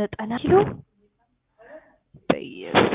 90 ኪሎ በኢየሱስ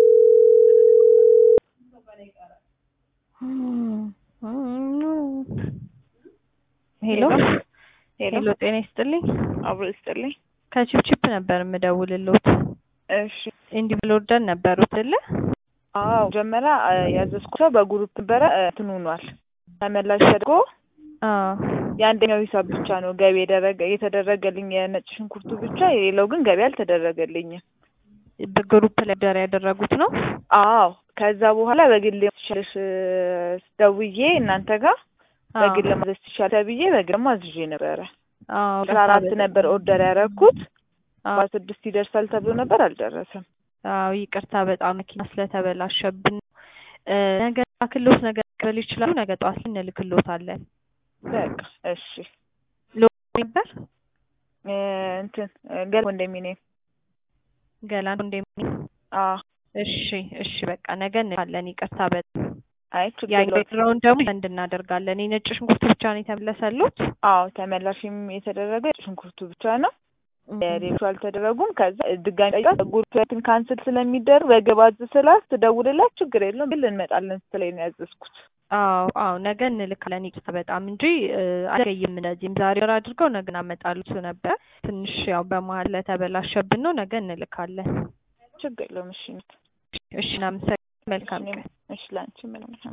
ሄሎ ሄሎ ጤና ይስጥልኝ አብሮ ይስጥልኝ ከቺፕቺፕ ነበር የምደውልልዎት እሺ እንዲ ብሎርደን ነበሩት አይደለ አዎ ጀመራ ያዘዝኩት በግሩፕ ነበረ ትኑኗል ተመላሽ ተደርጎ ያንደኛው ሂሳብ ብቻ ነው ገቢ የተደረገልኝ የነጭ ሽንኩርቱ ብቻ የሌላው ግን ገቢ አልተደረገልኝም በግሩፕ ላይ ያደረጉት ነው አዎ ከዛ በኋላ በግል ልሽልሽ ደውዬ እናንተ ጋር በግል ማዘዝ ይችላል ተብዬ በግል ማዝዤ ነበር አዎ ለአራት ነበር ኦርደር ያደረኩት በ6 ይደርሳል ተብሎ ነበር አልደረሰም አዎ ይቅርታ በጣም መኪና ስለተበላሸብን ነገ አክሎት ነገ ቀበል ይችላል ነገ ጧት እንልክሎታለን በቃ እሺ ነበር እንትን ገላን ኮንዶሚኒየም እሺ እሺ በቃ ነገ እንላለን ይቅርታ በጣም አይ ያገረውን ደግሞ እንድናደርጋለን የነጭ ሽንኩርቱ ብቻ ነው የተመለሰሉት አዎ ተመላሽም የተደረገ ሽንኩርቱ ብቻ ነው ሌሎች አልተደረጉም ከዛ ድጋሚ ጠይቃት ጉርፕን ካንስል ስለሚደረግ በገባዝ ስላስ ትደውልላት ችግር የለውም ግን እንመጣለን ስለኝ ነው ያዘዝኩት አዎ ነገ እንልካለን ይቅርታ በጣም እንጂ አገይም እንደዚህም ዛሬ ወር አድርገው ነገ እናመጣሉት ነበር ትንሽ ያው በመሃል ለተበላሸብን ነው ነገ እንልካለን ችግር የለውም እሺ እሺ እናመሰግናለን መልካም ቀን እሺ ላንቺ